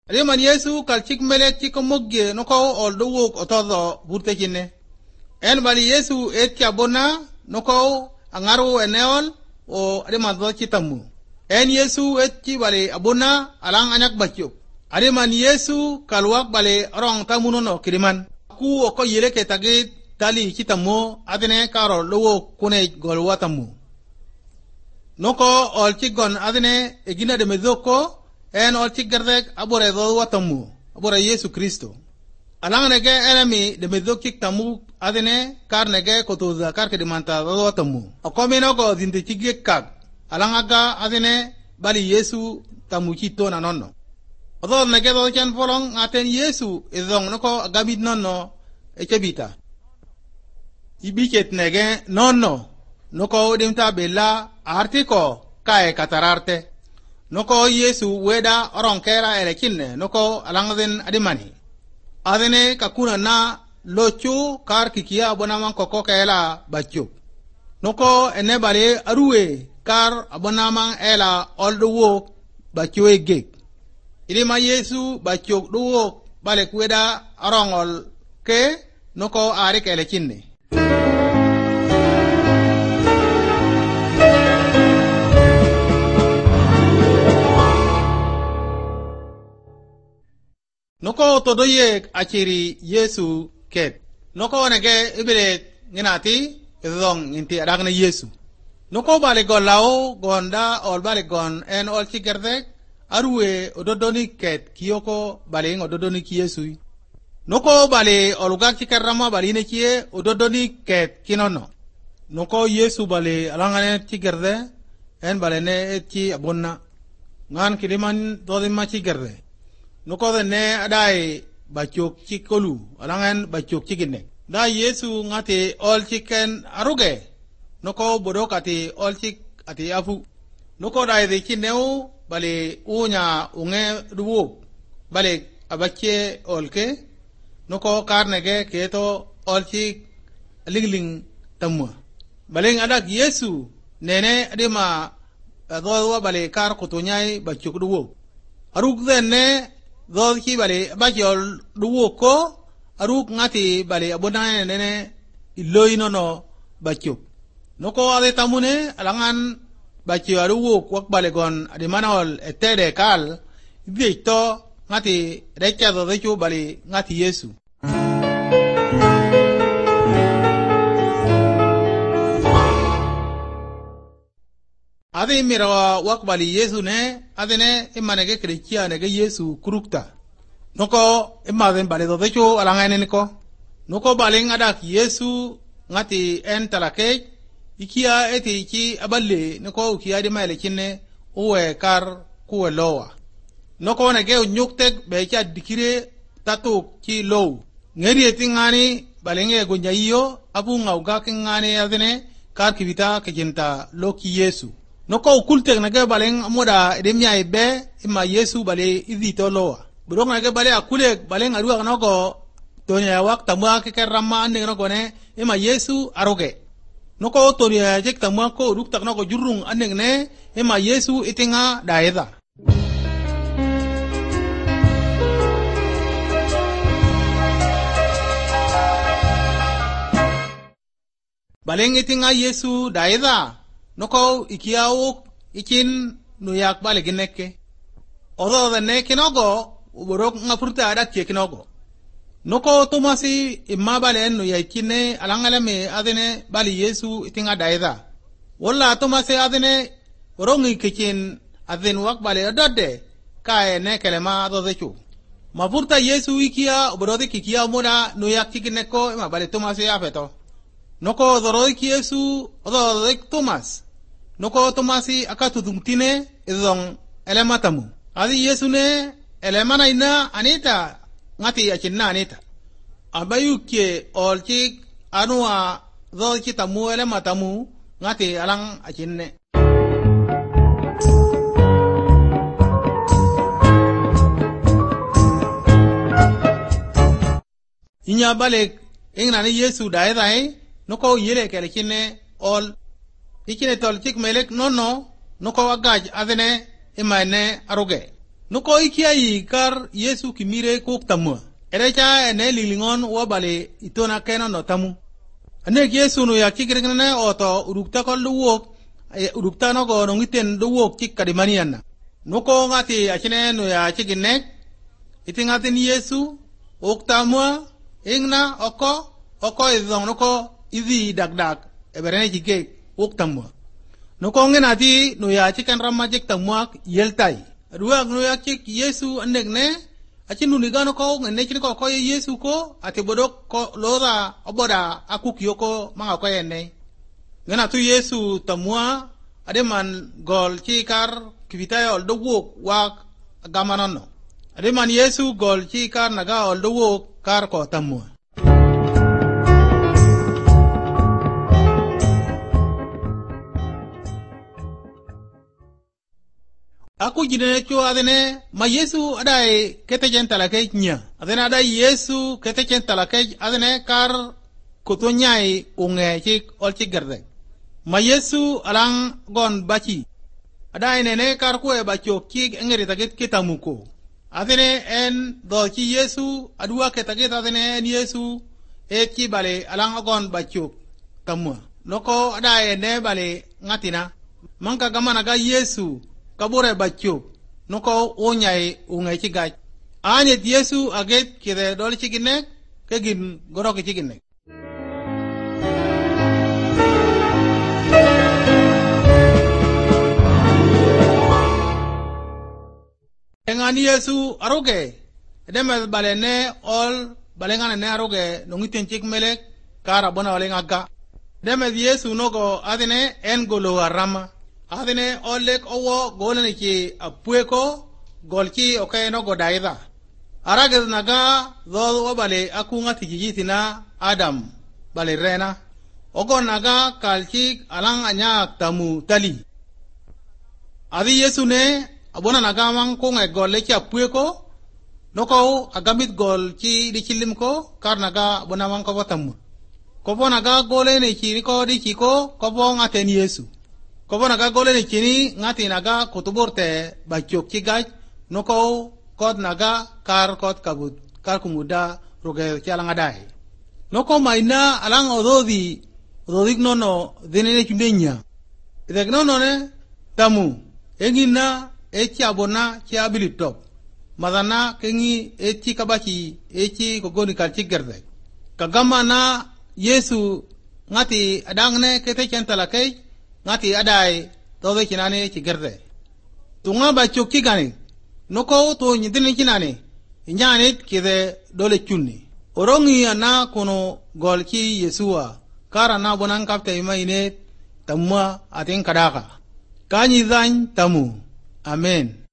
Riman Yesu kal chik melek chik mogge no ko ol do wok otodo burte kinne. En bali Yesu et abona no ko angaru eneol o riman do chitamu. En Yesu et chi bali abona alang anyak bachyo. Riman Yesu kalwak bali rong tamuno no kiriman. Ku o ko yele ke tagit tali chitamu adine karo do wok kune golwatamu. No ko ol chigon adine egina de mezoko en ol chigardek abore do watamu abore Yesu Kristo alang nege enemi de medokik tamu adene kar nege kotoza kar ke dimanta do watamu akomino go dinde chigek kag alang aga adene bali Yesu tamu chito na nonno odo nege do chen folong aten Yesu izong noko agabid nonno echebita ibiket nege nonno noko dimta bella artiko kae katararte noko Yesu weda oronkera elekinne noko alangden adimani adene kakuna na lochu kar kikia abonaman koko kela bachu noko ene bale aruwe kar abonaman ela olduwo bachu egek ilima Yesu bachu duwo bale kweda arongol ke noko arik elekinne noko todoye achiri Yesu ket noko nege ibile nginati izong inti adagne Yesu noko bale golao gonda ol bale gon en ol chigerdek arwe ododoni ket kiyoko bale ododoni ki Yesu noko bale olugak chikarama bale ne kie ododoni ket kinono noko Yesu bale alangane chigerde en bale ne chi abonna ngan kiliman dodima chigerde noko ne adai bachok chikolu alangan bachok chikine da Yesu ngate ol chicken aruge noko bodok ati ol chik ati afu noko dai de kineu bale unya unge duwo bale abache olke noko karnege keto ol chik ligling tamwa bale adak Yesu nene adima adwa bale kar kutunyai bachok duwo aruk ne do ki bale bajol duwo ko aruk ngati bale abona nene iloino no bacho noko ade tamune alangan bacho aruwo kwak bale gon ade manol etede kal dito ngati recha do decho bale ngati Yesu ade mirawa wak bali Yesu ne adene imanege krikia nege Yesu kurukta noko imaden bale do decho alangane niko noko bale ngadak Yesu ngati en talake ikia eti iki aballe noko ukia di maile kinne uwe kar kuwe lowa noko nege unyuktek becha dikire tatu ki low ngeri eti ngani bale nge gonja iyo abu ngauga kingane adene kar kivita kejinta loki Yesu noko ukulte nage baleng moda edemya ibe ima Yesu bale izito loa burong nage bale akule baleng aruwa noko tonya wak tamwa ke kerama ande noko ne ima Yesu aroge noko tonya jek tamwa ko ruktak noko jurung ande ne ima Yesu itinga daeda baleng itinga Yesu daeda noko ikiawo ikin nuyak bale gineke odo the ne kinogo uborok ngapurta ada ke kinogo noko tomasi imma bale no yakine alangale me adene bali Yesu itinga daida walla tomasi adene orongi kikin aden wak bale adade kae ne kelema do dechu mapurta Yesu ikia uborode kikia moda nuyak kikineko imma bale tomasi afeto noko doroi Yesu odo Thomas noko tomasi akatu dumtine izong elematamu adi Yesu ne elemana ina anita ngati achinna anita abayuke olchik anua do kitamu elematamu ngati alang achinne inya balek ingna ni Yesu daedai noko yele kele kinne ol ikine tol chik melek nono noko wagaj adene imane aruge nuko ikia yi kar Yesu kimire kuk tamu erecha ene lilingon wabale itona kena no tamu ane Yesu no ya kigirgne oto urukta kol luwok urukta no go ngiten luwok kikadimaniana nuko ngati achine no ya chiginek itingatin Yesu oktamwa ingna oko izong nuko izi dagdag eberene jike oktamwa nuko ngenati no ya chikan ramajik tamwak yeltai ruak no ya chik Yesu anegne achinu nigano ko ngene chini ko Yesu ko ate bodok ko lora oboda akukiyoko manga ko ene ngena tu Yesu tamwa ademan gol chikar kivitayo oldowok wak gamanano ademan Yesu gol chikar naga oldowok kar ko tamwa aku jine cho adene ma Yesu adai kete jentala ke nya adene adai Yesu kete jentala ke adene kar kutonyai unge chik olchi gerde ma Yesu alang gon bachi adai nene kar ku e bacho ki engeri taget kitamuko adene en do chi Yesu adua ke taget adene en Yesu e ki bale alang gon bacho tamwa noko adai ne bale ngatina manka gamana ga Yesu kabore bacho noko onyai unge chigaj anye Yesu aget kide dol chigine kegin goroke chigine engani Yesu aroge edeme balene ol balengane ne aroge nongiten chik melek kara bona walenga ga deme Yesu nogo adine en golo arama adine olek owo golene ki apueko golki okay no godaida arage naga do bale akunga tijitina Adam bale rena ogo naga kalki alang anya tamu tali adi Yesu ne abona naga mang kunga golle ki apueko noko agamit gol ki dikilim ko kar naga bona mang ko tamu ko bona naga golene ki ko dikiko ko bonga ten Yesu kobona ga gole ni chini ngati naga kutuborte bachok kigaj noko kod naga kar kod kabut kar kumuda roge chalanga dai noko maina alang ododi nono denene chundenya idegnono ne tamu engina echi abona chi abilitop madana kengi echi kabachi echi kogoni kalchi gerde kagama na Yesu ngati adangne kete chantala kai ngati adai todo kinane chigerde tunga bacho kigane noko to nyidini kinane nyane kide dole chunni orongi ana kono golki Yesua kara na bonan kapte imaine tamma aten kadaka kanyi zan tamu amen.